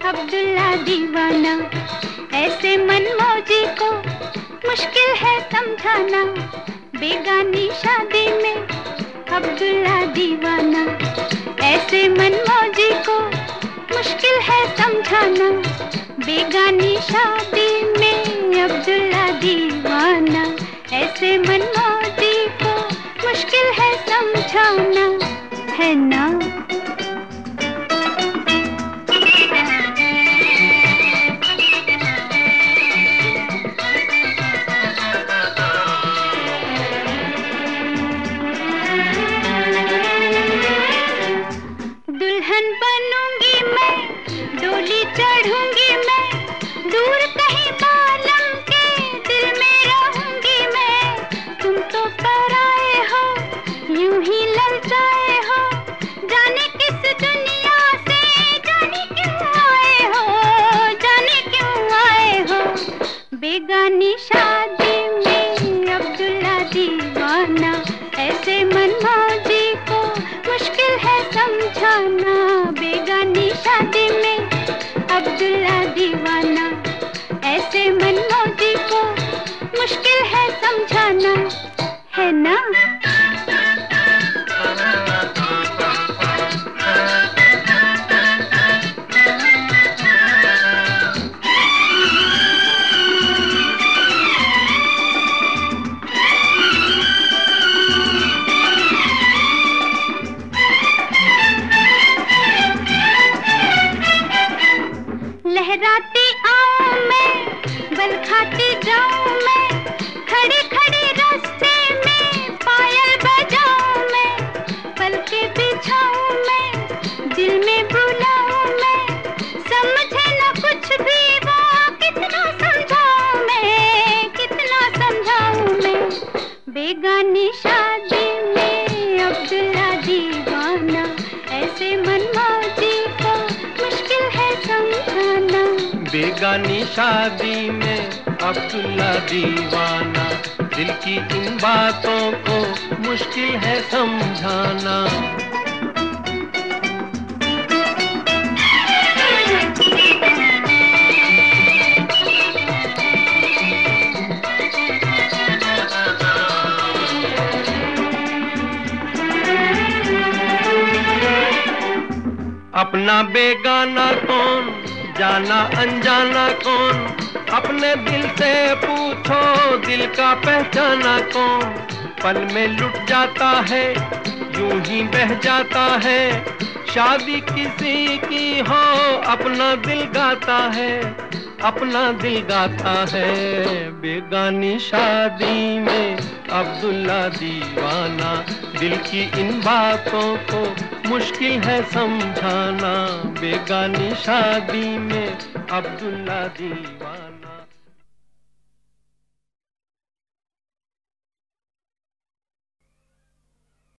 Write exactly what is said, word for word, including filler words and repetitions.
अब्दुल्ला दीवाना। ऐसे मनमौजी को मुश्किल है समझाना, बेगानी शादी में अब्दुल्ला दीवाना। ऐसे मनमौजी को मुश्किल है समझाना, बेगानी शादी में अब्दुल्ला दीवाना। ऐसे मनमौजी को मुश्किल है समझाना, है ना? दुल्हन बनूंगी मैं, डोली चढ़ूंगी मैं, दूर कहीं बालम के दिल में रहूंगी मैं। तुम तो पराए हो, यूं ही ललचाए हो, जाने किस दुनिया से, जाने क्यों आए हो, जाने क्यों आए हो। बेगानी शादी में अब्दुल्ला दीवाना। ऐसे मनमौजी को मुश्किल है समझाना, बेगानी शादी में अब्दुल्ला दीवाना। ऐसे मनमौजी को मुश्किल है समझाना, है ना? लहराती आऊं मैं, बल खाती जाऊं मैं, खड़ी खड़ी रास्ते में पायल बजाऊं मैं। पलके बिछाऊं मैं, दिल में बुलाऊं मैं, समझे न कुछ भी वो, कितना समझाऊं मैं, कितना समझाऊं मैं। बेगानी शादी में अब्दुल्ला दीवाना। ऐसे मनमौजी को मुश्किल है समझाना, बेगानी शादी में अब्दुल्ला दीवाना। दिल की इन बातों को मुश्किल है समझाना। अपना बेगाना कौन, जाना अनजाना कौन, अपने दिल से पूछो दिल का पहचाना कौन। पल में लुट जाता है, यूं ही बह जाता है, शादी किसी की हो अपना दिल गाता है, अपना दिल गाता है। बेगानी शादी में अब्दुल्ला दीवाना। दिल की इन बातों को मुश्किल है समझाना, बेगानी शादी में अब्दुल्ला दीवाना।